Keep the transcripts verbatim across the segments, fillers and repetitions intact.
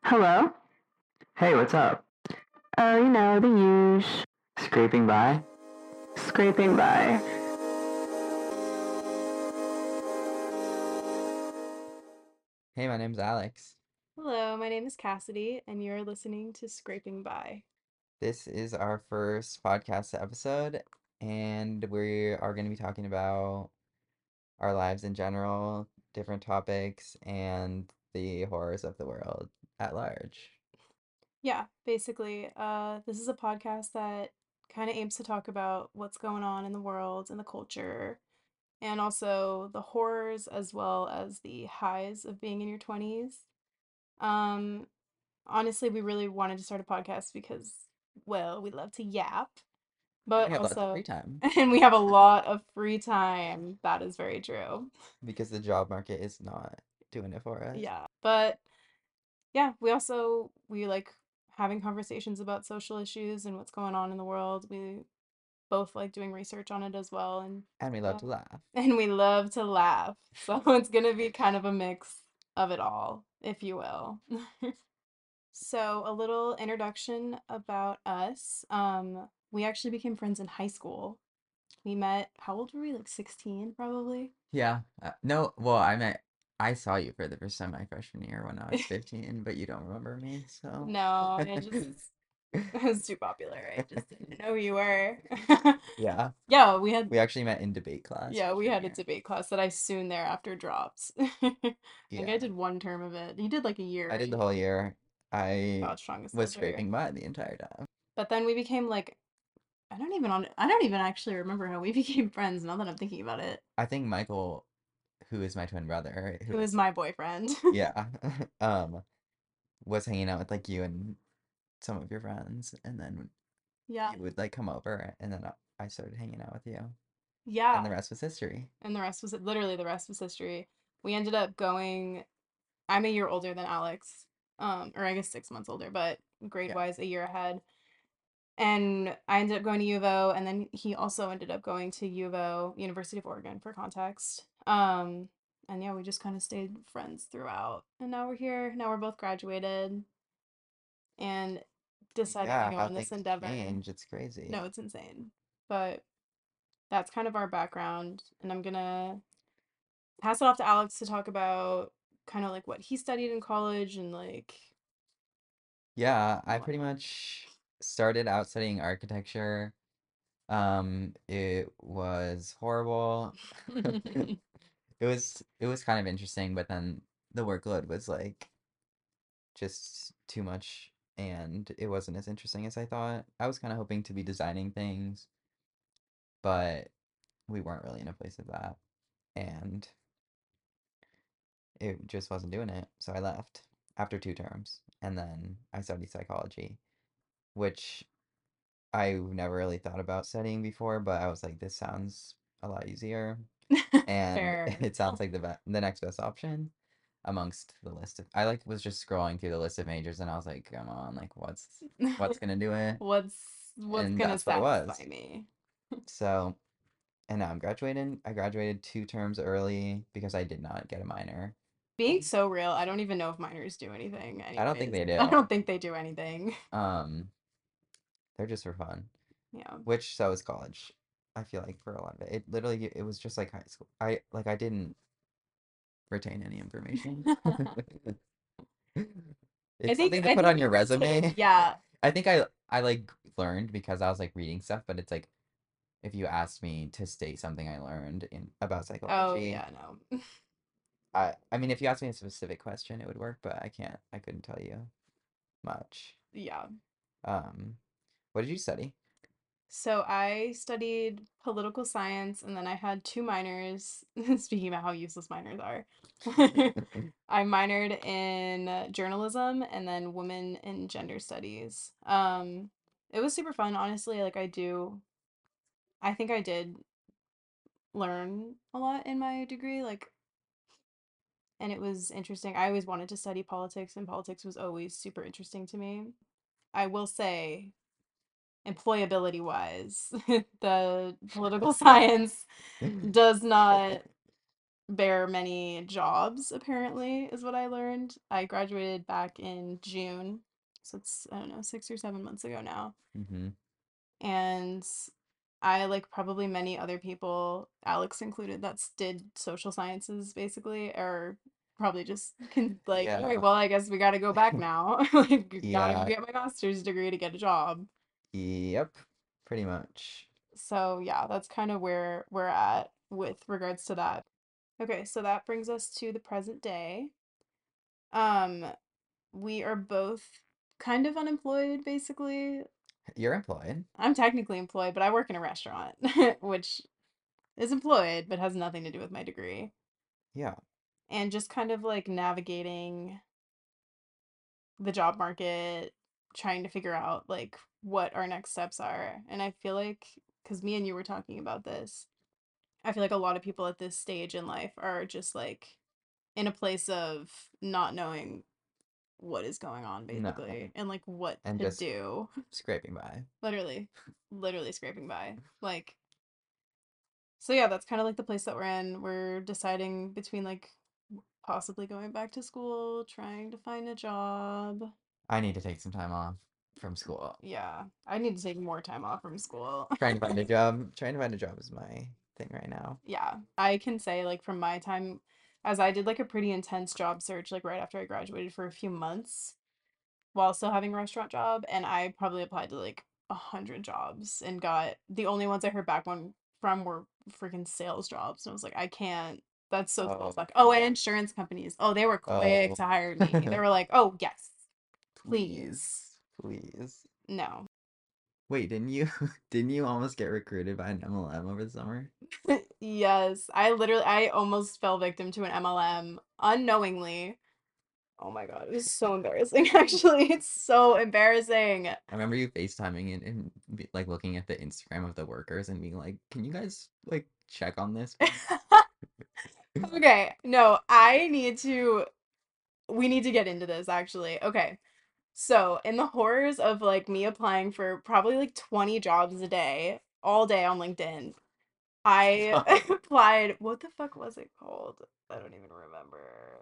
Hello. Hey, what's up? Uh, you know, the huge Scraping by? scraping by. Hey, my name's Alex. Hello, my name is Cassidy, and you're listening to Scraping By. This is our first podcast episode, and we are going to be talking about our lives in general, different topics, and the horrors of the world at large. Yeah, basically, uh, this is a podcast that kind of aims to talk about what's going on in the world and the culture, and also the horrors as well as the highs of being in your twenties. Um, Honestly, we really wanted to start a podcast because, well, we love to yap, And but we have lots of also, free time and we have a lot of free time. That is very true. because the job market is not doing it for us. Yeah, but yeah, we also we like having conversations about social issues and what's going on in the world. We both like doing research on it as well, and And we love yeah, to laugh. and we love to laugh. So it's gonna be kind of a mix of it all, if you will. So a little introduction about us. Um, we actually became friends in high school. We met, how old were we? Like sixteen, probably. Yeah. Uh, no, well, I met, I saw you for the first time my freshman year when I was fifteen, but you don't remember me, so. No, I just it was too popular. I just didn't know who you were. Yeah. Yeah, we had We actually met in debate class yeah, we freshman had a year. debate class that I soon thereafter dropped. I think I Yeah. did one term of it. You did like a year, I did the right? whole year. I God, strongest was loser. scraping by the entire time. But then we became like I don't even on I don't even actually remember how we became friends now that I'm thinking about it. I think Michael, who is my twin brother, who Who is is, my boyfriend? yeah, um, was hanging out with like you and some of your friends, and then Yeah. you would like come over, and then I I started hanging out with you, and Yeah. the rest was history. And the rest was literally the rest was history. We ended up going I'm a year older than Alex. Um, or I guess six months older, but grade Yeah. wise a year ahead. And I ended up going to U of O, and then he also ended up going to U of O, University of Oregon, for context. Um, and yeah, we just kind of stayed friends throughout. And now we're here. Now we're both graduated and deciding to Yeah, go how on this things endeavor. change, it's crazy. No, it's insane. But that's kind of our background. And I'm gonna pass it off to Alex to talk about kind of like what he studied in college and like Yeah, I and pretty whatnot. much started out studying architecture. Um, it was horrible. It was it was kind of interesting, but then the workload was like just too much and it wasn't as interesting as I thought. I was kind of hoping to be designing things, but we weren't really in a place of that. And it just wasn't doing it. So I left after two terms. And then I studied psychology, which I've never really thought about studying before, but I was like, this sounds a lot easier. And Fair. it sounds like the be- the next best option amongst the list of I like was just scrolling through the list of majors and I was like, come on, like what's what's gonna do it? what's what's And gonna that's what it satisfy was. me? So, and now I'm graduating. I graduated two terms early because I did not get a minor. Being so real, I don't even know if minors do anything I don't think anyways. they I do. don't think they do anything. Um, they're just for fun. Yeah. Which so is college. I feel like for a lot of it, it literally it was just like high school. I like I didn't retain any information. I It's think something to I put think on you your retain resume. yeah. I think I I like learned because I was like reading stuff, but it's like if you asked me to state something I learned in about Oh psychology, yeah, no. I I mean if you asked me a specific question, it would work, but I can't. I couldn't tell you much. Yeah. Um, what did you study? So I studied political science and then I had two minors. Speaking about how useless minors are. I minored in uh, journalism and then women and gender studies. Um, it was super fun, honestly. Like I do, I think I did learn a lot in my degree. Like, and it was interesting. I always wanted to study politics, and politics was always super interesting to me. I will say, employability wise, the political science does not bear many jobs, apparently, is what I learned. I graduated back in June, so it's, I don't know, six or seven months ago now. Mm-hmm. And I, like probably many other people, Alex included, that's did social sciences basically, or probably just can like, all right, Yeah. well, I guess we gotta go back now. Like, gotta go Yeah. get my master's degree to get a job. Yep. Pretty much. So yeah, that's kind of where we're at with regards to that. Okay, so that brings us to the present day. Um, we are both kind of unemployed, basically. You're employed. I'm technically employed, but I work in a restaurant, which is employed, but has nothing to do with my degree. Yeah. And just kind of like navigating the job market, trying to figure out like what our next steps are. And I feel like, because me and you were talking about this, I feel like a lot of people at this stage in life are just like in a place of not knowing what is going on, No. basically, and like what And to just do. scraping by. Literally, literally scraping by. Like, so yeah, that's kind of like the place that we're in. We're deciding between like possibly going back to school, trying to find a job. I need to take some time off from school. Yeah, I need to take more time off from school. Trying to find a job. Trying to find a job is my thing right now. Yeah, I can say like from my time, as I did like a pretty intense job search like right after I graduated for a few months while still having a restaurant job, and I probably applied to like a hundred jobs and got the only ones I heard back one from were freaking sales jobs, and I was like, I can't. That's so Oh. like, oh, and insurance companies. Oh, they were quick Oh. to hire me. They were like, oh yes, Please. Please. no. Wait, didn't you didn't you almost get recruited by an M L M over the summer? Yes, I literally I almost fell victim to an M L M unknowingly. Oh my God, it was so embarrassing. Actually, it's so embarrassing. I remember you FaceTiming and, and be, like looking at the Instagram of the workers and being like, "Can you guys like check on this?" Okay, no, I need to we need to get into this actually. Okay. So, in the horrors of like me applying for probably like twenty jobs a day, all day on LinkedIn, I applied, what the fuck was it called? I don't even remember.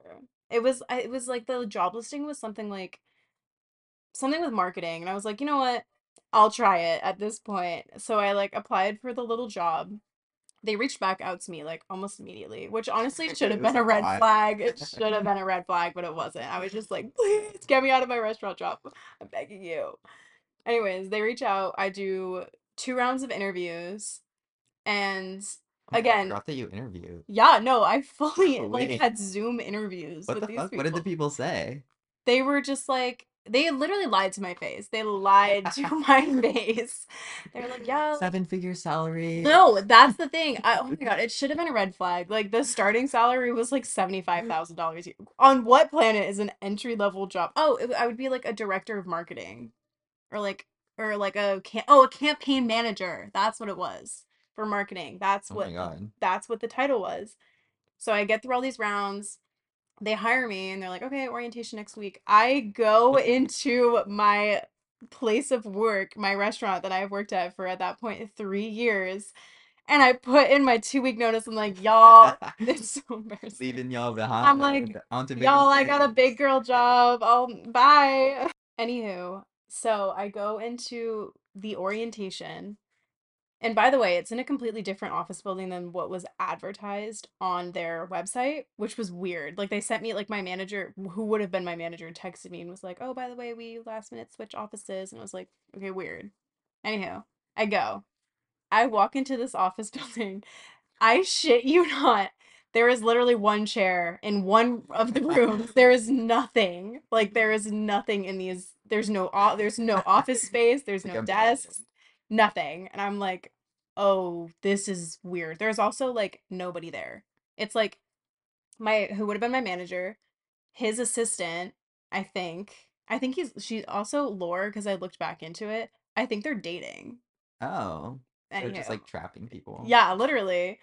It was I- it was like the job listing was something like something with marketing, and I was like, "You know what? I'll try it at this point." So I like applied for the little job. They reached back out to me like almost immediately, which honestly should It have was been a red hot. flag. It should have been a red flag, but it wasn't. I was just like, "Please get me out of my restaurant job. I'm begging you." Anyways, they reach out. I do two rounds of interviews, and Oh, I again, forgot that you interviewed. yeah, no, I fully Oh, like wait. had Zoom interviews What with the these fuck? What did the people. people say? They were just like they literally lied to my face. They lied to my face. They were like, "Yeah, like Seven figure salary. no, that's the thing. I, oh my God, it should have been a red flag. Like the starting salary was like seventy-five thousand dollars. On what planet is an entry level job? Oh, it, I would be like a director of marketing or like or like a can oh, a campaign manager. That's what it was for marketing. That's Oh my what god. that's what the title was. So I get through all these rounds. They hire me and they're like, "Okay, orientation next week." I go into my place of work, my restaurant that I've worked at for at that point three years, and I put in my two week notice. I'm like, "Y'all, it's so embarrassing." Leaving y'all behind. I'm like, onto bigger "Y'all, I got a things. big girl job. Oh, bye." Anywho, so I go into the orientation. And by the way, it's in a completely different office building than what was advertised on their website, which was weird. Like they sent me like my manager, who would have been my manager, texted me and was like, "Oh, by the way, we last minute switch offices." And I was like, "Okay, weird." Anyhow, I go. I walk into this office building. I shit you not. There is literally one chair in one of the rooms. There is nothing. Like there is nothing in these. There's no o- there's no office space. There's Like no a desks. Nothing. And I'm like, "Oh, this is weird." There's also like nobody there. It's like my who would have been my manager, his assistant, I think. I think he's she's also Laura because I looked back into it. I think they're dating. Oh. They're just Anyhow. like trapping people. Yeah, literally.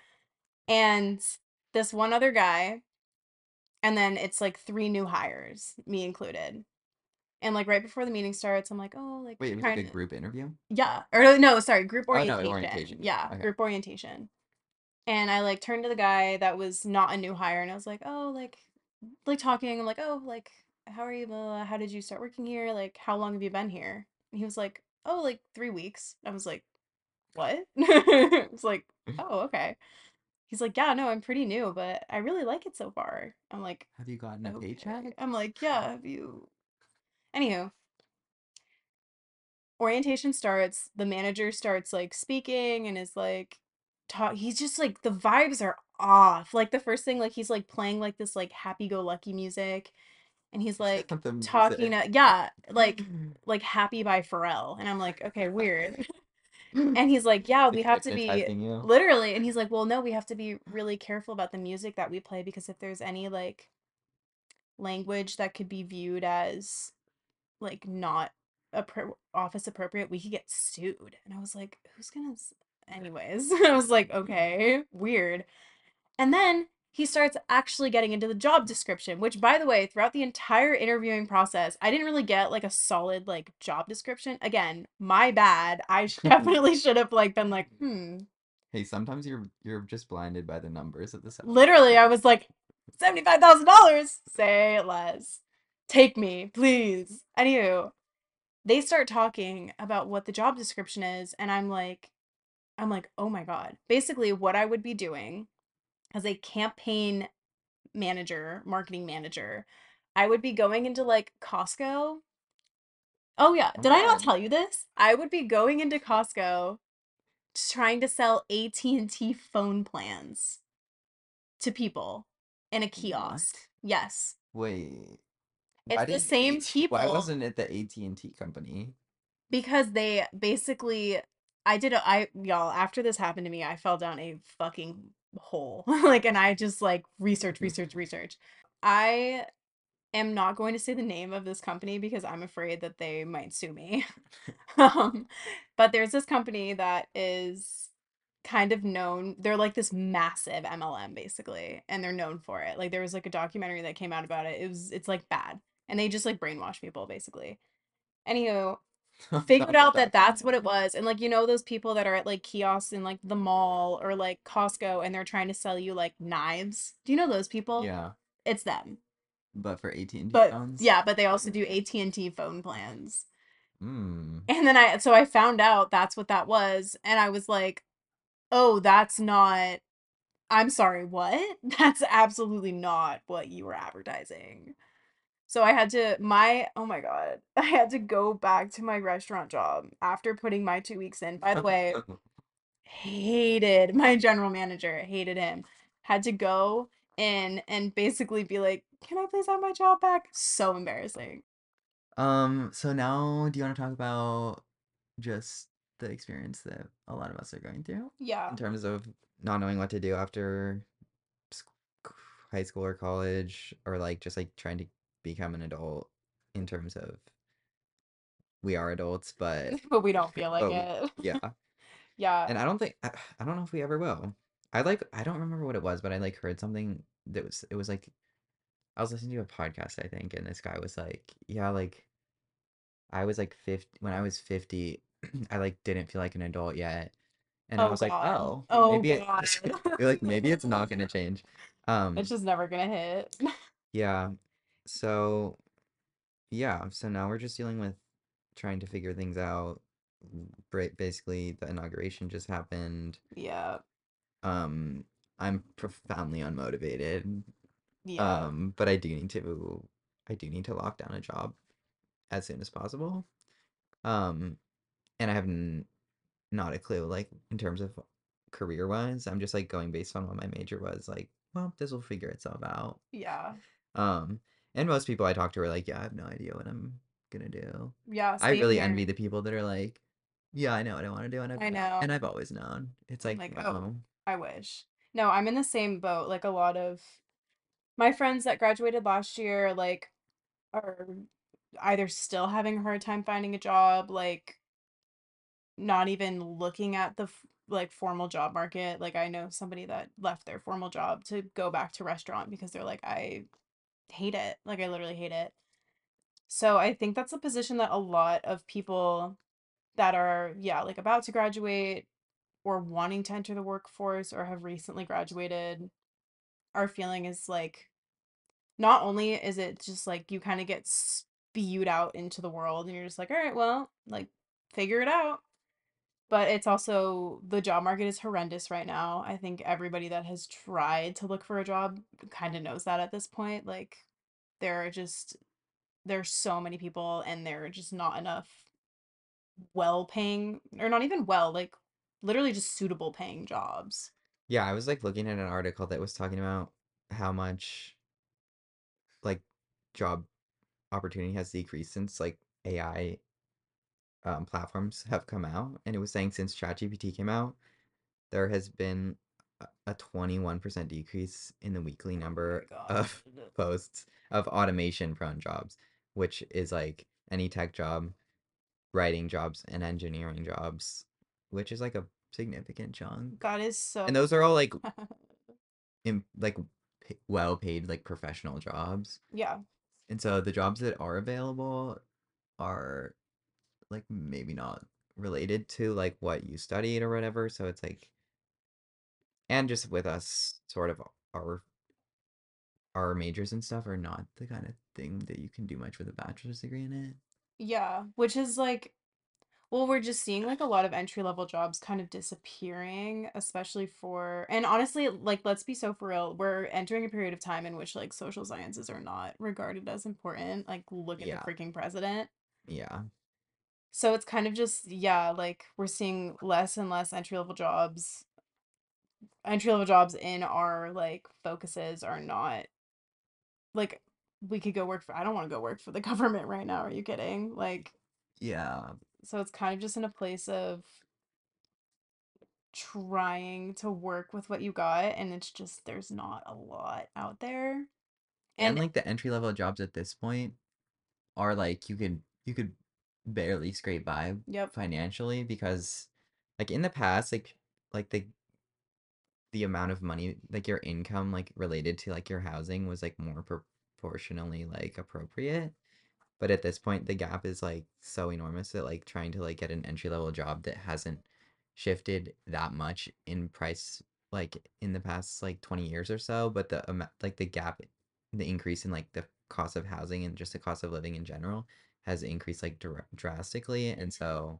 And this one other guy, and then it's like three new hires, me included. And like right before the meeting starts, I'm like, "Oh, like Wait, it was like trying a to group interview? yeah." Or no, sorry, group Oh no, orientation. orientation. Yeah, Okay. group orientation. And I like turned to the guy that was not a new hire and I was like, "Oh, like like talking. I'm like, "Oh, like how are you? Blah, blah, blah. How did you start working here? Like how long have you been here?" And he was like, "Oh, like three weeks." I was like, "What?" I was like, "Oh, okay." He's like, "Yeah, no, I'm pretty new, but I really like it so far." I'm like, Have you gotten a "Okay." paycheck? I'm like, "Yeah, have you?" Anywho, orientation starts, the manager starts like speaking and is like talk he's just like the vibes are off. Like the first thing like he's like playing like this like happy go lucky music and he's like The talking music. to, yeah, like like Happy by Pharrell and I'm like, "Okay, weird." And he's like, "Yeah, we Like have to be hypnotizing you. literally." And he's like, "Well, no, we have to be really careful about the music that we play because if there's any like language that could be viewed as like not appro- office appropriate, we could get sued." And I was like, "Who's gonna?" S-" Anyways, I was like, "Okay, weird." And then he starts actually getting into the job description, which, by the way, throughout the entire interviewing process, I didn't really get like a solid like job description. Again, my bad. I sh- definitely should have like been like, hmm. Hey, sometimes you're you're just blinded by the numbers at the salary. Literally, I was like, seventy-five thousand dollars. Say less. Take me, please. Anywho, they start talking about what the job description is, and I'm like, I'm like, oh my God. Basically, what I would be doing as a campaign manager, marketing manager, I would be going into like Costco. Oh yeah, did I not Okay. tell you this? I would be going into Costco trying to sell A T and T phone plans to people in a kiosk. What? Yes. Wait. Why It's the didn't same AT why people wasn't it the A T and T company? because they basically I did a I y'all after this happened to me, I fell down a fucking hole. Like and I just like research, research, research. I am not going to say the name of this company because I'm afraid that they might sue me. Um, but there's this company that is kind of known. They're like this massive M L M basically, and they're known for it. Like there was like a documentary that came out about it. It was it's like bad, and they just like brainwash people basically. Anywho, figured Not the out that that's what it documentary. was, and like you know those people that are at like kiosks in like the mall or like Costco, and they're trying to sell you like knives. Do you know those people? Yeah, It's them. but for A T and T But phones? yeah, but they also do A T and T phone plans. Hmm. And then I so I found out that's what that was and I was like, "Oh, that's not I'm sorry, what? That's absolutely not what you were advertising." So I had to my oh my God. I had to go back to my restaurant job after putting my two weeks in. By the way, hated my general manager, hated him. Had to go in and basically be like, "Can I please have my job back?" So embarrassing. Um, so now do you want to talk about just the experience that a lot of us are going through Yeah. in terms of not knowing what to do after sc- high school or college, or like just like trying to become an adult in terms of we are adults, but But we don't feel like but we, it. yeah. Yeah. And I don't think I, I don't know if we ever will. I like I don't remember what it was, but I like heard something that was it was like I was listening to a podcast, I think, and this guy was like, yeah, like I was like fifty when I was fifty, I like didn't feel like an adult yet. And I Oh was like, God. oh, Oh maybe it God. you're like maybe it's not gonna change. It's Um, just never gonna hit. yeah. So yeah, so now we're just dealing with trying to figure things out. Bra- Basically, the inauguration just happened. Yeah. Um, I'm profoundly unmotivated. Yeah. Um, but I do need to I do need to lock down a job as soon as possible. Um, and I have n not a clue, like in terms of career wise. I'm just like going based on what my major was, like, well, this will figure itself out. Yeah. Um, and most people I talk to are like, yeah, I have no idea what I'm gonna do. Yeah. I Same really here. envy the people that are like, yeah, I know what I want to do, and I've I know. and I've always known. It's I'm like, like, oh, oh, I wish. No, I'm in the same boat. Like a lot of my friends that graduated last year, like, are either still having a hard time finding a job, like not even looking at the f- like formal job market. Like I know somebody that left their formal job to go back to restaurant because they're like, I hate it. Like I literally hate it. So I think that's a position that a lot of people that are, yeah, like about to graduate or wanting to enter the workforce or have recently graduated are feeling is like not only is it just like you kind of get spewed out into the world and you're just like, all right, well, like figure it out. But it's also the job market is horrendous right now. I think everybody that has tried to look for a job kind of knows that at this point. Like there are just there's so many people and there are just not enough well paying or not even well, like literally just suitable paying jobs. Yeah, I was like looking at an article that was talking about how much like job opportunity has decreased since like A I um, platforms have come out, and it was saying since ChatGPT came out, there has been a a twenty-one percent decrease in the weekly Oh my number God. of posts of automation prone jobs, which is like any tech job, writing jobs, and engineering jobs, which is like a significant chunk. That is so And those are all like in like p- well paid like professional jobs. yeah. And so the jobs that are available are like maybe not related to like what you studied or whatever. So it's like, and just with us, sort of our our majors and stuff are not the kind of thing that you can do much with a bachelor's degree in it. Yeah, which is like well, we're just seeing like a lot of entry level jobs kind of disappearing, especially for, and honestly, like, let's be so for real. We're entering a period of time in which like social sciences are not regarded as important. Like, look at the Yeah, freaking president. yeah, So it's kind of just, yeah, like, we're seeing less and less entry level jobs. Entry level jobs in our like focuses are not like, we could go work for, I don't want to go work for the government right now. Are you kidding? Like, yeah, so it's kind of just in a place of trying to work with what you got and it's just there's not a lot out there. and And like the entry level jobs at this point are like you could you could barely scrape by yep. financially because like in the past like like the the amount of money like your income like related to like your housing was like more proportionally like appropriate, but at this point the gap is like so enormous that like trying to like get an entry level job that hasn't shifted that much in price like in the past like twenty years or so, but the amount like the gap, the increase in like the cost of housing and just the cost of living in general has increased like dr- drastically. And so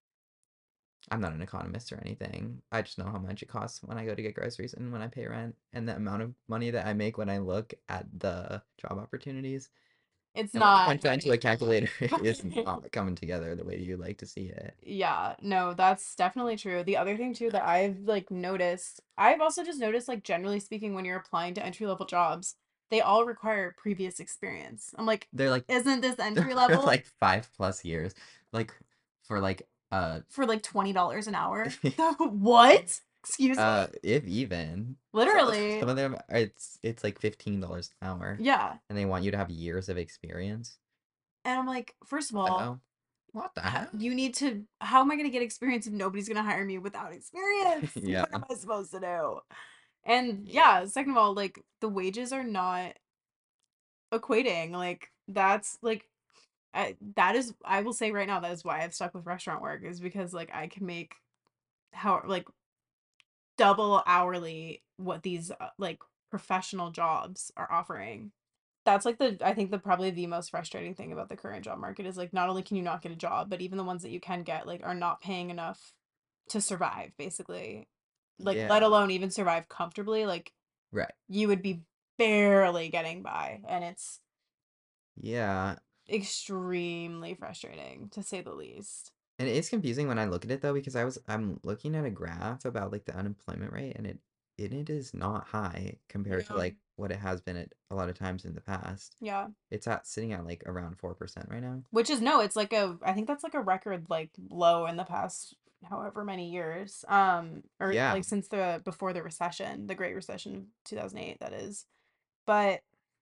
I'm not an economist or anything. I just know how much it costs when I go to get groceries and when I pay rent and the amount of money that I make when I look at the job opportunities. It's And when I not punch that into a calculator, it is not coming together the way you like to see it. yeah, no, that's definitely true. The other thing too that I've like noticed, I've also just noticed like generally speaking when you're applying to entry level jobs, they all require previous experience. I'm like, They're like isn't this entry they're level like five plus years, like for like uh for like twenty dollars an hour? What? Excuse me? uh if even some of, Literally. some of them are, it's it's like fifteen dollars an hour, Yeah. and they want you to have years of experience. And I'm like, first of What the all, hell? What the ho- hell? you need to how am I going to get experience if nobody's going to hire me without experience? Yeah. What am I supposed to do? And Yeah. yeah, second of all, like the wages are not equating. Like that's like I, that is I will say right now that is why I've stuck with restaurant work is because like I can make how like double hourly what these uh, like professional jobs are offering. That's like the I think the probably the most frustrating thing about the current job market is like not only can you not get a job, but even the ones that you can get like are not paying enough to survive basically. Like let Yeah. alone even survive comfortably, like Right. you would be barely getting by and it's Yeah. extremely frustrating to say the least. And it is confusing when I look at it though, because I was I'm looking at a graph about like the unemployment rate, and it and it is not high compared to Yeah. like what it has been at a lot of times in the past. Yeah. It's at sitting at like around four percent right now. Which is no, it's like a I think that's like a record like low in the past however many years. Um or Yeah. like since the before the recession, the Great Recession of two thousand eight that is. But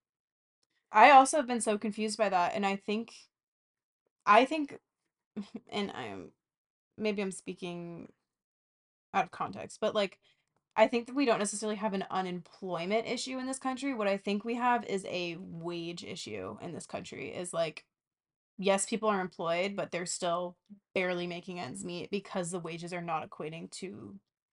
I also have been so confused by that and I think I think and I'm maybe I'm speaking out of context, but like I think that we don't necessarily have an unemployment issue in this country. What I think we have is a wage issue in this country is like yes, people are employed, but they're still barely making ends meet because the wages are not equating to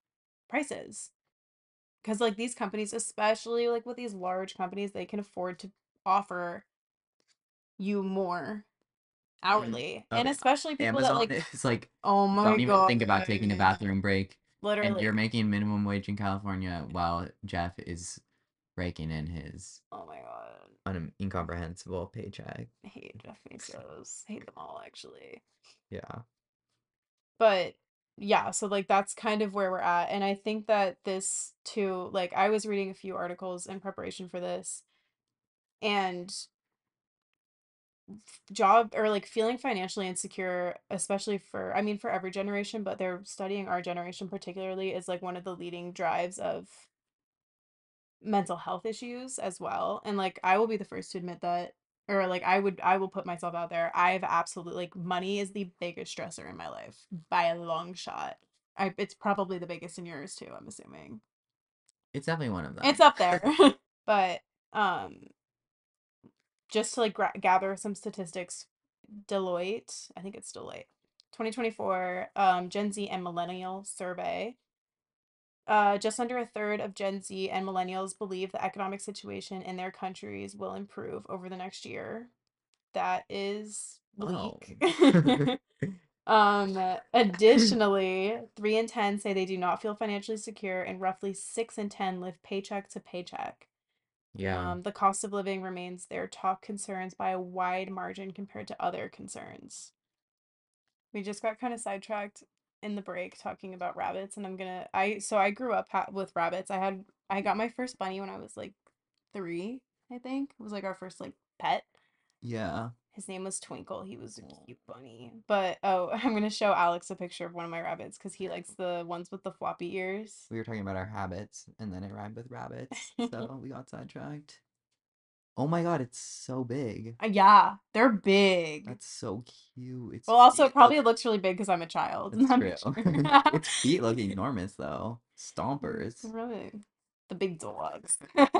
prices. Because like these companies, especially like with these large companies, they can afford to offer you more Mm. hourly. Oh, And yeah. especially people that Amazon like, is like, oh my don't even think about god, taking a bathroom break, and literally, you're making minimum wage in California while Jeff is raking in his oh my god. un- incomprehensible paycheck. I hate Jeff Bezos. Hate them all actually. Yeah. But yeah, so like that's kind of where we're at. And I think that this too, like I was reading a few articles in preparation for this, and job or like feeling financially insecure, especially for, I mean, for every generation, but they're studying our generation particularly, is like one of the leading drives of mental health issues as well. And like I will be the first to admit that, or like I would I will put myself out there. I've absolutely, like, money is the biggest stressor in my life by a long shot. I It's probably the biggest in yours too, I'm assuming. It's definitely one of It's them. up there. But um just to like gra- gather some statistics, Deloitte, I think it's Deloitte, twenty twenty-four um Gen Z and Millennial survey. Uh, just under a third of Gen Z and millennials believe the economic situation in their countries will improve over the next year. That is Oh. bleak. Um, additionally, three in ten say they do not feel financially secure, and roughly six in ten live paycheck to paycheck. Yeah. Um, the cost of living remains their top concerns by a wide margin compared to other concerns. We just got kind of sidetracked in the break talking about rabbits, and I'm gonna I so I grew up ha with rabbits. I had I got my first bunny when I was like three, I think. It was like our first like pet. Yeah. His name was Twinkle. He was a Aw. cute bunny. But oh, I'm gonna show Alex a picture of one of my rabbits because he likes the ones with the floppy ears. We were talking about our habits, and then it rhymed with rabbits, so we got sidetracked. Oh my god, it's so big. Uh, yeah, they're big. That's so cute. Its Well, also feet it probably look. looks really big because I'm a child. That's I'm true. sure. Its feet look enormous though. Stompers. Really, the big dogs.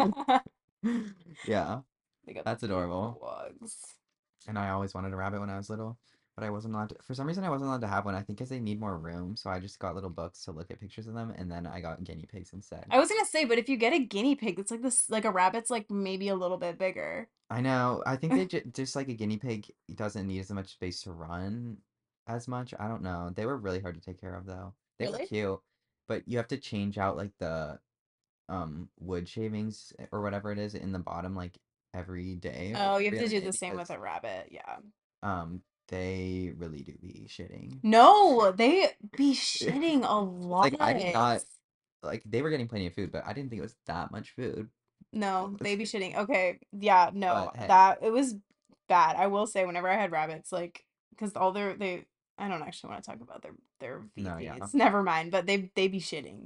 Yeah, They got the that's big adorable. dogs. And I always wanted a rabbit when I was little, but I wasn't allowed to. For some reason, I wasn't allowed to have one. I think because they need more room, so I just got little books to look at pictures of them, and then I got guinea pigs instead. I was gonna say, but if you get a guinea pig, it's like this, like a rabbit's like maybe a little bit bigger. I know. I think they ju just like a guinea pig doesn't need as much space to run as much. I don't know. They were really hard to take care of though. They were Really? cute, but you have to change out like the um wood shavings or whatever it is in the bottom like every day or Oh, you have every to other do day the same with because a rabbit. Yeah. um they really do be shitting. No, they be shitting a Like lot. I did not like they were getting plenty of food, but I didn't think it was that much food. No, they be shitting. Okay, yeah, no, But hey, that it was bad. I will say, whenever I had rabbits, like, because all their they, I don't actually want to talk about their their no, yeah. feces. Never mind, but they they be shitting.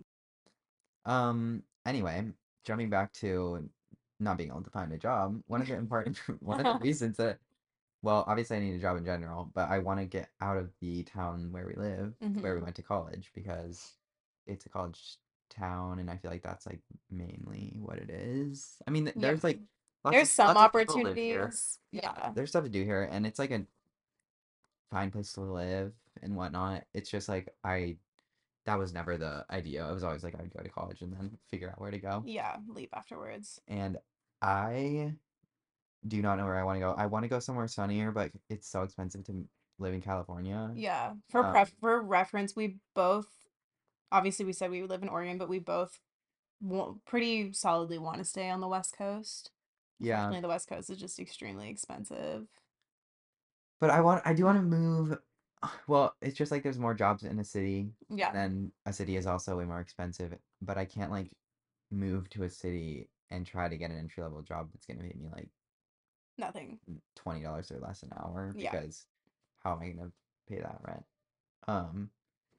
Um, anyway, jumping back to not being able to find a job, one of the important one of the reasons that well, obviously I need a job in general, but I want to get out of the town where we live, where we Hmm. went to college, because it's a college town, and I feel like that's like mainly what it is. I mean, th- Yeah, there's like lots there's of some lots of people live here. opportunities. Yeah, There's stuff to do here, and it's like a fine place to live and whatnot. It's just like I that was never the idea. It was always like I would go to college and then figure out where to go. yeah, leave afterwards. And I do not know where I want to go. I want to go somewhere sunnier, but it's so expensive to m- live in California. Yeah, for Um, pref for reference, we both obviously we said we live in Oregon, but we both wa- pretty solidly want to stay on the West Coast. yeah, Unfortunately, the West Coast is just extremely expensive. but I want I do want to move. Well, it's just like there's more jobs in a city, Yeah, and then a city is also way more expensive. But I can't like move to a city and try to get an entry level job that's gonna pay me like nothing. twenty dollars or less an hour Yeah. because how am I gonna pay that rent? Um,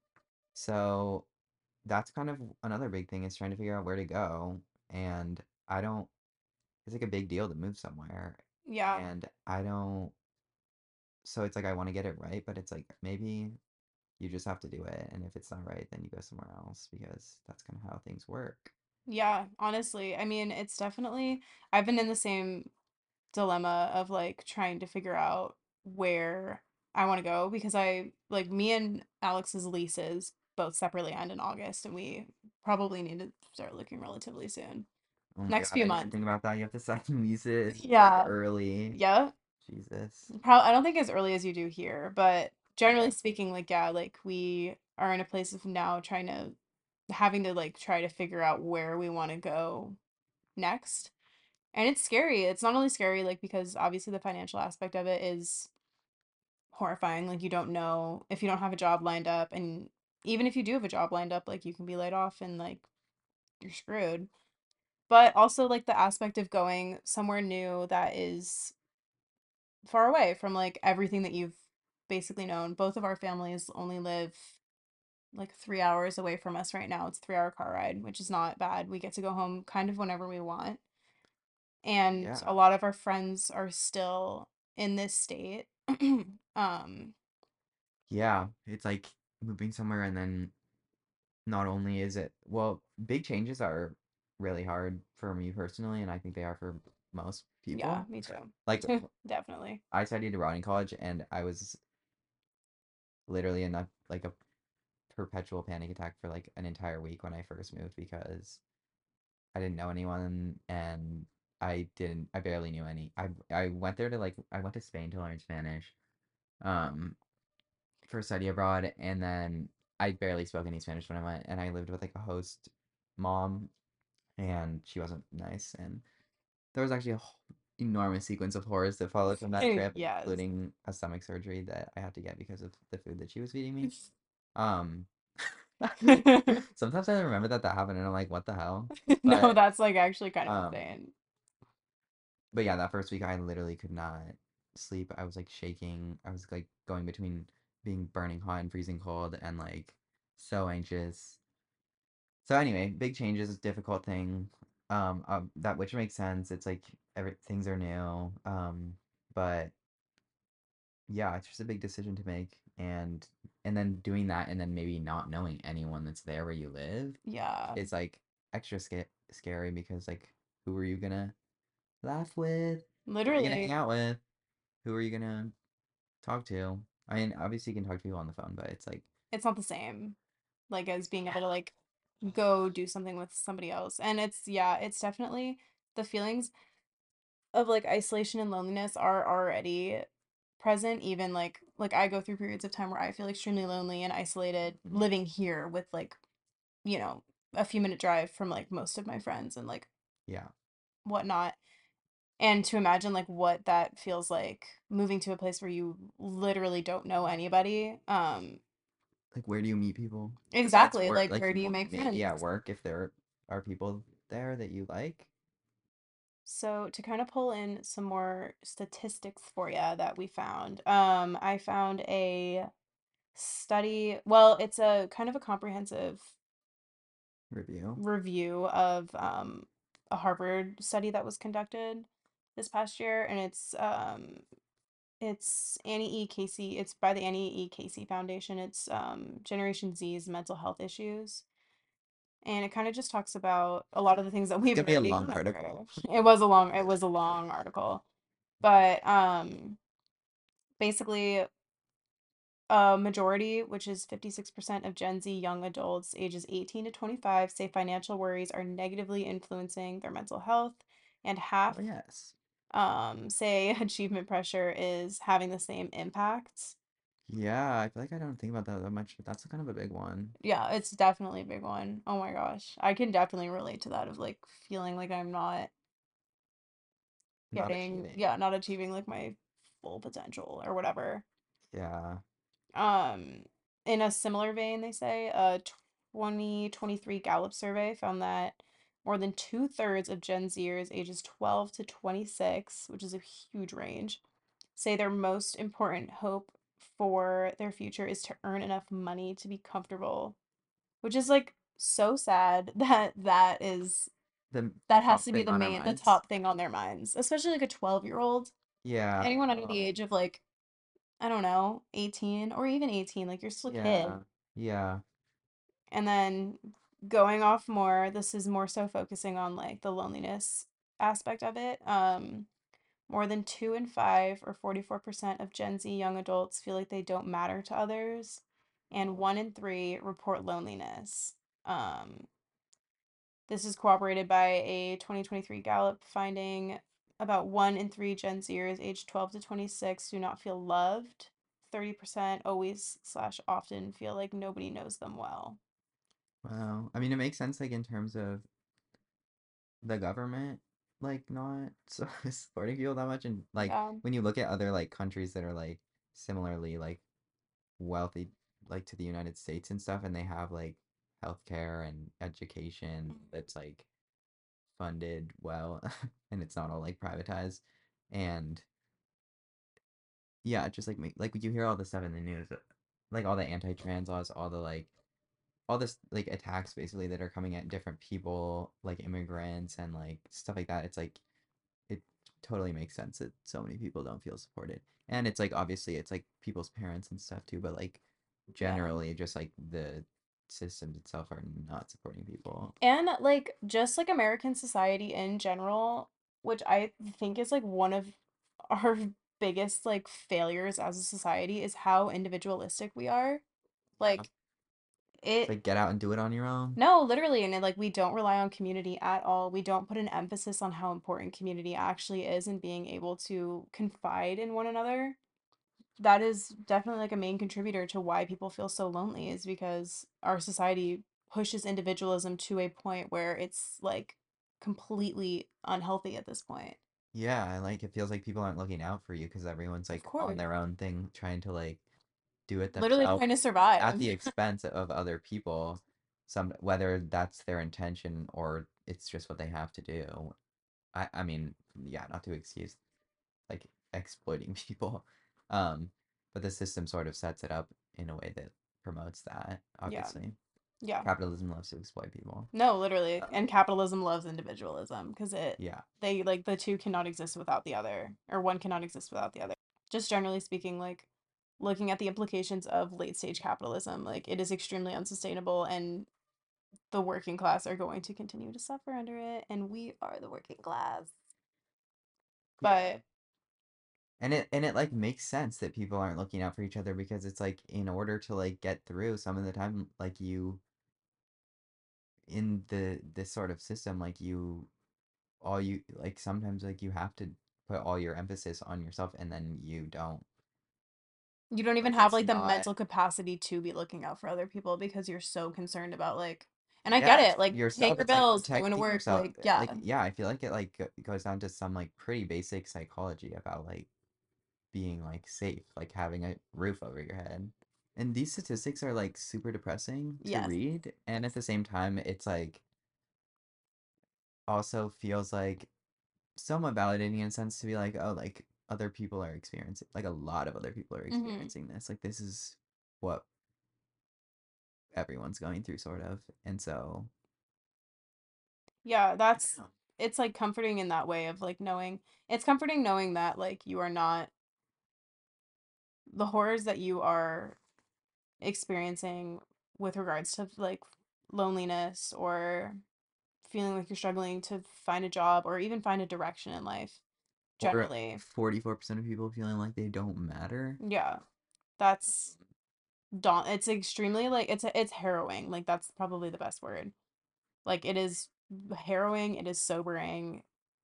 so that's kind of another big thing is trying to figure out where to go. And I don't, it's like a big deal to move somewhere. Yeah. And I don't, so it's like I want to get it right, but it's like maybe you just have to do it. And if it's not right, then you go somewhere else because that's kind of how things work. Yeah, honestly. I mean, it's definitely I've been in the same dilemma of like trying to figure out where I want to go because I like me and Alex's leases both separately end in August and we probably need to start looking relatively soon. Oh my Next god, few I didn't months. think about that. You have to sign leases like Yeah. early. Yeah. Jesus. Probably, I don't think as early as you do here, but generally speaking, like, yeah, like we are in a place of now trying to having to like try to figure out where we want to go next. And it's scary. It's not only scary, like, because obviously the financial aspect of it is horrifying. Like, you don't know if you don't have a job lined up, and even if you do have a job lined up, like, you can be laid off and like you're screwed. But also, like, the aspect of going somewhere new that is far away from like everything that you've basically known. Both of our families only live like three hours away from us right now. It's a three hour car ride, which is not bad. We get to go home kind of whenever we want. And Yeah. a lot of our friends are still in this state. um, Yeah. It's like moving somewhere and then not only is it, well, big changes are really hard for me personally, and I think they are for most yeah, people. me too. Like, Definitely. I studied abroad in college, and I was literally in a like a perpetual panic attack for like an entire week when I first moved because I didn't know anyone and I didn't I barely knew any. I I went there to like I went to Spain to learn Spanish um for study abroad, and then I barely spoke any Spanish when I went, and I lived with like a host mom, and she wasn't nice, and there was actually a whole enormous sequence of horrors that followed from that trip, Yes. including a stomach surgery that I had to get because of the food that she was feeding me. Um, sometimes I remember that that happened, and I'm like, what the hell? No, But that's like actually kind of um, insane. but yeah, that first week I literally could not sleep. I was like shaking. I was like going between being burning hot and freezing cold, and like so anxious. So anyway, big changes, difficult thing. Um, um, that which makes sense. It's like every things are new. Um, but yeah, it's just a big decision to make, and and then doing that, and then maybe not knowing anyone that's there where you live Yeah. is like extra sca scary because like who are you gonna laugh with? Who are you gonna hang Literally. out with? Who are you gonna talk to? I mean, obviously you can talk to people on the phone, but it's like, It's not the same. Like as being able to like go do something with somebody else. And it's yeah, it's definitely the feelings of like isolation and loneliness are already present even like like I go through periods of time where I feel extremely lonely and isolated mhm, living here with like, you know, a few minute drive from like most of my friends and like yeah. whatnot. And to imagine like what that feels like moving to a place where you literally don't know anybody. Um, Like, where do you meet people? Besides exactly. work, Like like where do you make maybe friends? at work if there are people there that you like. So to kind of pull in some more statistics for you that we found, um, I found a study. Well, it's a kind of a comprehensive Review. review of um, a Harvard study that was conducted this past year, and it's um, it's Annie E. Casey. It's by the Annie E. Casey Foundation. It's um, Generation Z's mental health issues, and it kind of just talks about a lot of the things that It's we've gonna be a already long gone over. article. It was a long. It was a long article, but um, basically a majority, which is fifty-six percent of Gen Z young adults ages eighteen to twenty-five, say financial worries are negatively influencing their mental health, and half Oh yes. um, say achievement pressure is having the same impact. Yeah, I feel like I don't think about that that much, but that's kind of a big one. Yeah, it's definitely a big one. Oh my gosh. I can definitely relate to that of like feeling like I'm not Not getting, achieving. yeah, not achieving like my full potential or whatever. Yeah. Um, in a similar vein, they say a twenty twenty-three Gallup survey found that more than two thirds of Gen Zers ages twelve to twenty-six, which is a huge range, say their most important hope for their future is to earn enough money to be comfortable, which is like so sad that that is The that has top to be thing the on our main the minds. top thing on their minds, especially like a twelve year old, Yeah. anyone under the age of like I don't know, eighteen or even eighteen, like you're still a kid. Yeah. Yeah. And then going off more, this is more so focusing on like the loneliness aspect of it. Um, more than two in five, or forty-four percent of Gen Z young adults feel like they don't matter to others, and one in three report loneliness. Um, This is corroborated by a twenty twenty-three Gallup finding about one in three Gen Zers aged twelve to twenty-six do not feel loved. thirty percent always slash often feel like nobody knows them well. Wow. I mean, it makes sense, like, in terms of the government, like, not so supporting people that much. And, like, Yeah. when you look at other, like, countries that are, like, similarly, like, wealthy, like, to the United States and stuff, and they have, like, healthcare and education that's, like, funded well, and it's not all, like, privatized. And, yeah, just, like, make, like, you hear all the stuff in the news, uh, like, all the anti-trans laws, all the, like, all this like attacks basically that are coming at different people, like immigrants and like stuff like that. It's like it totally makes sense that so many people don't feel supported. And it's like obviously it's like people's parents and stuff too, but like Yeah. generally just like the systems itself are not supporting people. And like just like American society in general, which I think is like one of our biggest like failures as a society is how individualistic we are. Yeah. Like It's it like get out and do it on your own. no, literally, and it, like we don't rely on community at all. We don't put an emphasis on how important community actually is and being able to confide in one another. That is definitely like a main contributor to why people feel so lonely is because our society pushes individualism to a point where it's like completely unhealthy at this point. Yeah, and like it feels like people aren't looking out for you because everyone's Of like on course. their own thing trying to like do it Literally themselves trying to at survive. the expense of other people, some whether that's their intention or it's just what they have to do. I I mean, yeah, not to excuse like exploiting people. Um, but the system sort of sets it up in a way that promotes that, Yeah. obviously. Yeah. Capitalism loves to exploit people. No, literally. Um, And capitalism loves individualism because it yeah. they like the two cannot exist without the other, or one cannot exist without the other. Just generally speaking, like looking at the implications of late stage capitalism, like it is extremely unsustainable and the working class are going to continue to suffer under it, and we are the working class. Yeah. But And it and it like makes sense that people aren't looking out for each other because it's like in order to like get through some of the time like you in the this sort of system like you all you like sometimes like you have to put all your emphasis on yourself and then you don't you don't even like have it's like the not mental capacity to be looking out for other people because you're so concerned about like, and I get yeah it, it's like paying yourself, your it's like bills, going to protecting work, yourself. like yeah. Like yeah, I feel like it like go- goes down to some like pretty basic psychology about like being like safe, like having a roof over your head. And these statistics are like super depressing to Yes. read, and at the same time it's like also feels like somewhat validating in a sense to be like, oh, like other people are experiencing, like a lot of other people are Hmm. experiencing this. Like this is what everyone's going through, sort of. And so, Yeah, I that's don't know. it's like comforting in that way of like knowing it's comforting knowing that like you are not the horrors that you are experiencing with regards to like loneliness or feeling like you're struggling to find a job or even find a direction in life Or generally. forty-four percent of people feeling like they don't matter. Yeah, that's daunt it's extremely like it's it's harrowing. Like that's probably the best word. Like it is harrowing, it is sobering,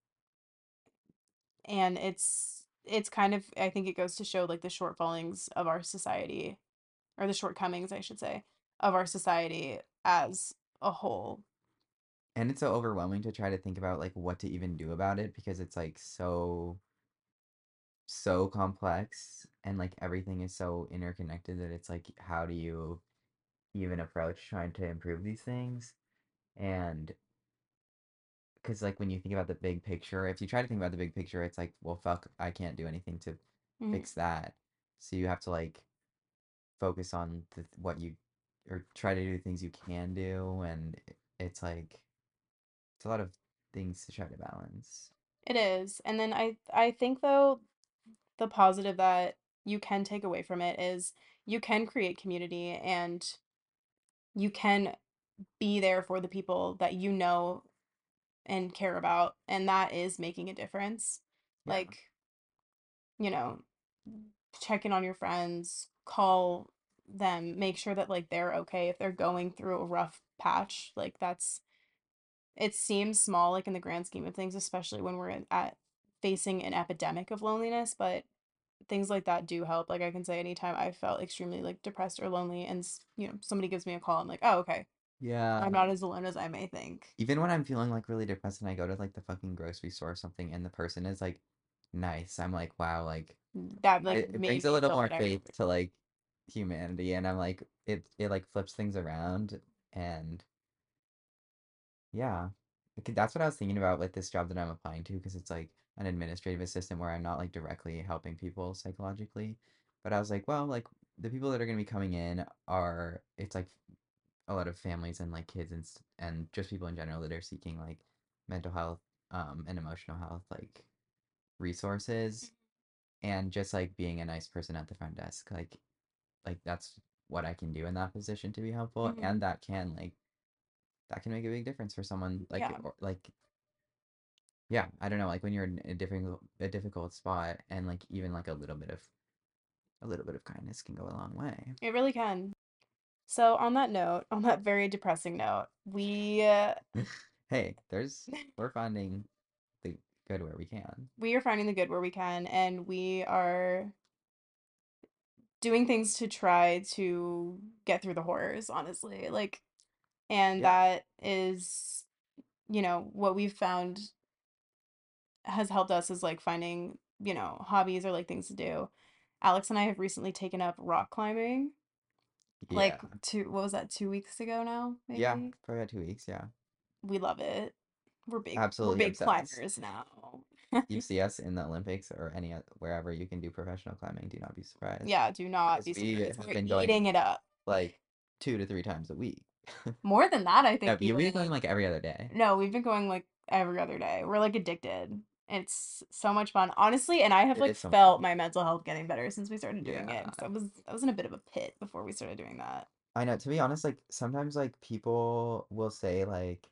and it's it's kind of I think it goes to show like the shortfallings of our society or the shortcomings I should say of our society as a whole. And it's so overwhelming to try to think about like what to even do about it because it's like so so complex and like everything is so interconnected that it's like how do you even approach trying to improve these things? And because like when you think about the big picture, if you try to think about the big picture, it's like, well, fuck, I can't do anything to Mhm. fix that. So you have to like focus on the, what you or try to do things you can do, and i- it's like it's a lot of things to try to balance. It is. And then I I think though the positive that you can take away from it is you can create community and you can be there for the people that you know and care about, and that is making a difference. Yeah. Like, you know, check in on your friends, call them, make sure that like they're okay if they're going through a rough patch. Like that's it seems small, like in the grand scheme of things, especially when we're in- at facing an epidemic of loneliness, but things like that do help. Like I can say anytime I felt extremely like depressed or lonely and s- you know, somebody gives me a call, I'm like, "Oh, okay. Yeah. I'm not as alone as I may think." Even when I'm feeling like really depressed and I go to like the fucking grocery store or something and the person is like nice, I'm like, wow, like That like it, it made brings a me little feel more better. faith to like humanity, and I'm like it it like flips things around. And yeah, Okay, that's what I was thinking about with this job that I'm applying to, because it's like an administrative assistant where I'm not like directly helping people psychologically. But I was like, well, like the people that are going to be coming in are, it's like a lot of families and like kids and s- and just people in general that are seeking like mental health um and emotional health like resources, and just like being a nice person at the front desk, like like that's what I can do in that position to be helpful, Hmm. and that can like that can make a big difference for someone like Yeah. or, like yeah, I don't know, like when you're in a difficult a difficult spot, and like even like a little bit of a little bit of kindness can go a long way. It really can. So on that note, on that very depressing note, we uh, Hey, there's we're finding the good where we can. we are finding the good where we can, and we are doing things to try to get through the horrors, honestly. Like, and Yeah. that is, you know, what we've found has helped us is like finding, you know, hobbies or like things to do. Alex and I have recently taken up rock climbing, Yeah. like two, what was that, two weeks ago now, Yeah, maybe? for about two weeks, yeah. We love it. We're big, we're Absolutely big obsessed. climbers now. You see us in the Olympics or any oth- wherever you can do professional climbing, do not be surprised. Yeah, do not Because be we surprised. have We're been going eating it up. like two to three times a week. More than that, I No, think you've been even. going like every other day. No, we've been going like every other day. We're like addicted. It's so much fun, honestly, and I have It like is so much fun. felt my mental health getting better since we started doing it. Yeah. 'Cause I was I was in a bit of a pit before we started doing that. I know, to be honest, like sometimes like people will say like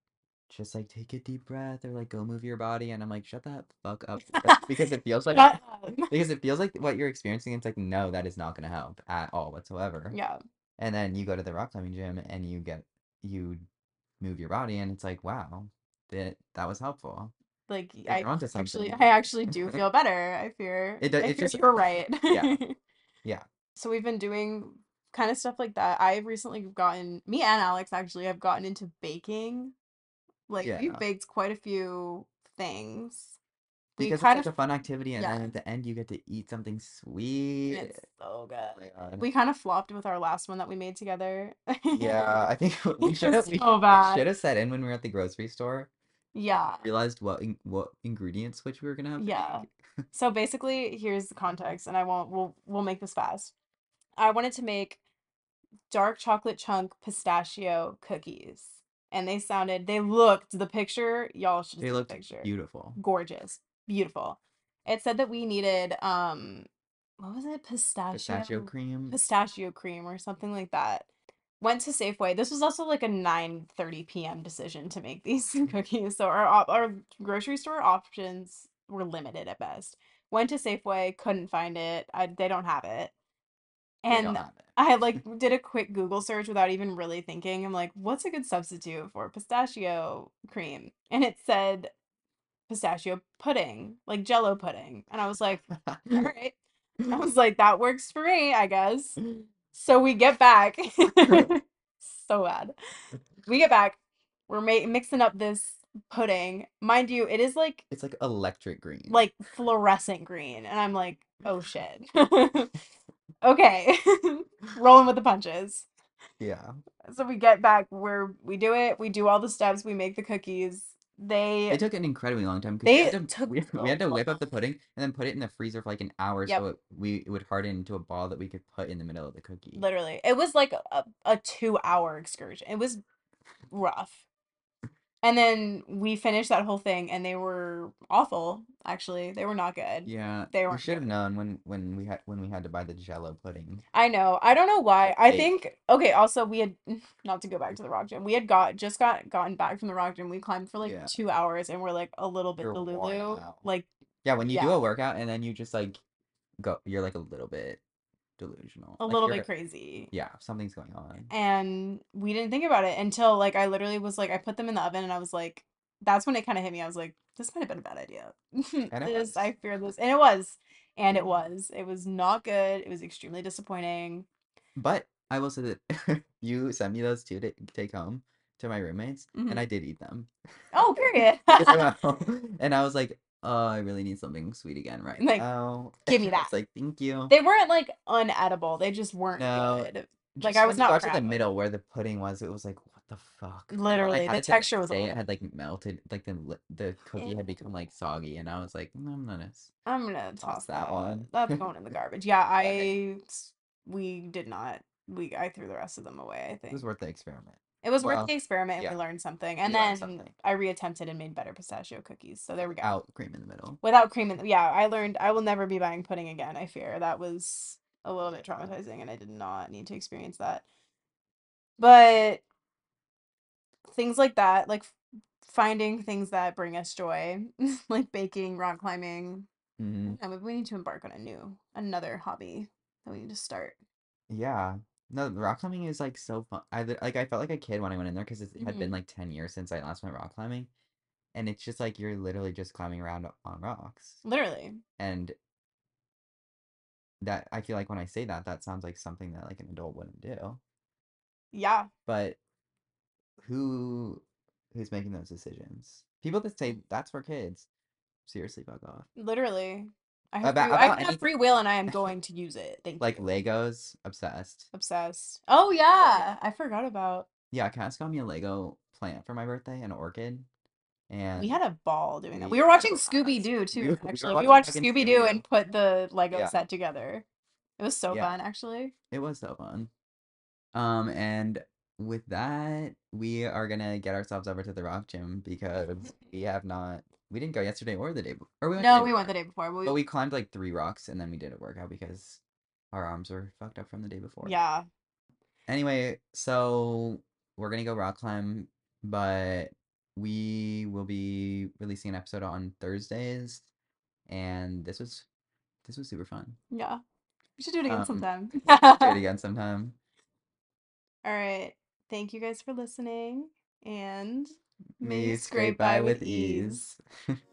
just like take a deep breath or like go move your body, and I'm like shut that fuck up. But- because it feels like Shut up. because it feels like what you're experiencing, it's like no, that is not going to help at all whatsoever. Yeah, And then you go to the rock climbing gym and you get you move your body, and it's like wow, that that was helpful. like Like I you're onto actually something. I actually do feel better. I fear It do- I it's fear just you were right. yeah, yeah, So we've been doing kind of stuff like that. I've recently gotten me and Alex actually have gotten into baking. Like we've yeah. baked quite a few things. We Because it's kind like of a fun activity, and then yeah, at the end you get to eat something and sweet. it's so Oh good. my God. We kind of flopped with our last one that we made together. Yeah, I think we It should have was we, so we bad. should have set in when we were at the grocery store. Yeah, Realized what in, what ingredients which we were gonna have to yeah. make. So basically, here's the context, and I won't. We'll we'll make this fast. I wanted to make dark chocolate chunk pistachio cookies, and they sounded. They looked the picture. Y'all should have They seen the looked picture. beautiful. Gorgeous, beautiful. It said that we needed um, what was it? Pistachio Pistachio, cream. pistachio cream or something like that. Went to Safeway. This was also like a nine thirty p m decision to make these cookies. So our op- our grocery store options were limited at best. Went to Safeway, couldn't find it. I, they don't have it. They don't And have I it. like did a quick Google search without even really thinking. I'm like, what's a good substitute for pistachio cream? And it said pistachio pudding, like Jello pudding. And I was like, all right. I was like, that works for me, I guess. So we get back. So bad. We get back. We're ma- mixing up this pudding. Mind you, it is like It's like electric green. like fluorescent green, and I'm like, oh shit. Okay. Rolling with the punches. Yeah. So we get back where we do it. We do all the steps. We make the cookies. They It took an incredibly long time because we had they to took we, we so had to whip long. up the pudding and then put it in the freezer for like an hour Yep, so it we it would harden into a ball that we could put in the middle of the cookie. literally. It was like a, a two hour excursion. It was rough. And then we finished that whole thing and they were awful, actually. They were not good. Yeah, They we weren't should have good. known when when we had when we had to buy the Jello pudding. I know. I don't know why. It's I fake. think okay, also we had not to go back to the rock gym. We had got just got gotten back from the rock gym. We climbed for like Yeah, two hours and we're like a little we bit were worn delulu. out. Like, Yeah, when you do yeah. a workout and then you just like go, you're like a little bit delusional. a Like little you're, bit crazy. yeah, something's going on. And we didn't think about it until like I literally was like I put them in the oven and I was like that's when it kind of hit me. I was like this might have been a bad idea. And it This was. I fear this and it was. And it was. It was not good. It was extremely disappointing. But I will say that you sent me those two to take home to my roommates, Mhm. and I did eat them. Oh, period. Yeah. And I was like, oh, I really need something sweet again right Like, now. give me I that. was like, thank you. They weren't like unedible. They just weren't No, good. just Like I when was you not got to proud the of 'em. middle where the pudding was, it was like, what the fuck? And when I Literally, had the it the texture next was day, off. it had like melted, like the li- the cookie had become like soggy, and I was like, "Mm, I'm gonna s- I'm gonna toss toss that that one." one. That's going in the garbage. Yeah, Okay. I we did not. We I threw the rest of them away, I It was think. worth the experiment. It was worth Well, the experiment and yeah, we learned something. And we learned then something I reattempted and made better pistachio cookies. So there we go. without cream in the middle. Without cream in yeah, I learned I will never be buying pudding again, I fear. That was a little bit traumatizing and I did not need to experience that. But things like that, like f- finding things that bring us joy, like baking, rock climbing. Hmm. I mean, we need to embark on a new, another hobby that we need to start. Yeah. No, rock climbing is like so fun. I li- like I felt like a kid when I went in there because it had been Mhm. like ten years since I last went rock climbing, and it's just like you're literally just climbing around on rocks. Literally. And that I feel like when I say that, that sounds like something that like an adult wouldn't do. Yeah. But who who's making those decisions? People that say that's for kids. Seriously, fuck off. Literally. I have About free I about have anything free will and I am going to use it. Thank like you. Legos, obsessed. Obsessed. Oh yeah, I forgot about. Yeah, Cass got me a Lego plant for my birthday, an orchid, We and had a ball doing that. we We were had a watching blast. Scooby Doo We, too, we were actually. We watching watched fucking Scooby Scooby Doo Doo. and put the Lego Yeah, set together. It was so yeah, fun, actually. it was so fun. Um, and with that, we are gonna get ourselves over to the rock gym because we have not. We didn't go yesterday or the day before. Or we went the No, day we went before. the day before, but But we we climbed like three rocks and then we did a workout because our arms were fucked up from the day before. yeah. Anyway, so we're gonna go rock climb, but we will be releasing an episode on Thursdays, and this was this was super fun. Yeah. We should do it again Um, sometime. do it again sometime. All right. Thank you guys for listening and May may you you scrape scrape by by with with ease. ease.